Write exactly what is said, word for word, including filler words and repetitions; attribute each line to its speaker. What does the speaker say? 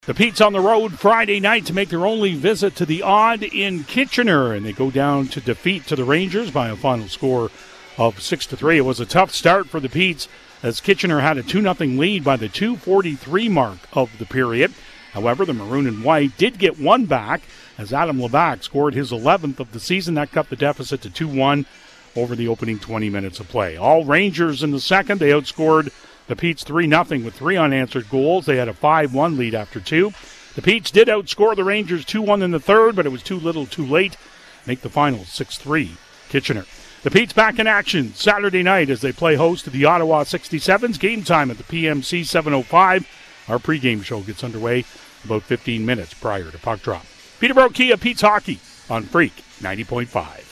Speaker 1: The Petes on the road Friday night to make their only visit to the Odd in Kitchener, and they go down to defeat to the Rangers by a final score of six to three. It was a tough start for the Petes as Kitchener had a two nothing lead by the two forty-three mark of the period. However, the Maroon and White did get one back as Adam Levac scored his eleventh of the season. That cut the deficit to two one over the opening twenty minutes of play. All Rangers in the second. They outscored the Petes three nothing with three unanswered goals. They had a five one lead after two. The Petes did outscore the Rangers two one in the third, but it was too little too late. Make the final six three Kitchener. The Petes back in action Saturday night as they play host to the Ottawa sixty-sevens. Game time at the P M C seven oh five. Our pregame show gets underway about fifteen minutes prior to puck drop. Peterborough Kia Petes Hockey on Freak ninety point five.